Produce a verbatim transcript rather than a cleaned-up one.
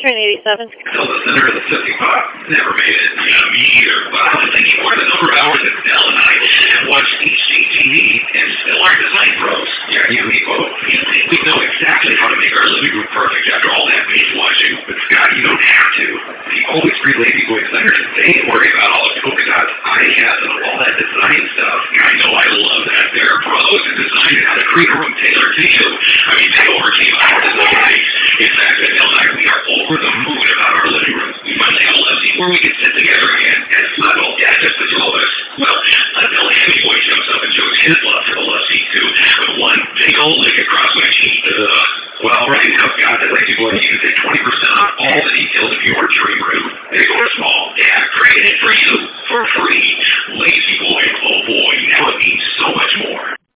train eighty-seven. So the center of the fifty-five never made it. Yeah, me either. But I was thinking, what are the number of hours that Dell and I have watched H G T V and still aren't design pros? Yeah, you and me both. We know exactly how to make our living room perfect after all that binge watching. But Scott, you don't have to. The always free Lazy Boy centers, they ain't worry about all the polka dots, eye hats, and all that design stuff. I know I love that. They're pros in designing how to create a room tailored to you. I mean, they overcame our design. In fact, I feel like we are over the moon about our living room. We finally have a lefty where we can sit together again and snuggle. Yeah, just the two of us. Well, until Heavy Boy jumps up and shows his love for the love seat too, with one big old lick across my cheek. Ugh. Well, right now, Scott, the Lazy Boy, you can save twenty percent on all the details of your dream room. Big or small, yeah, created for you, for free. Lazy Boy, oh boy, now it means so much more.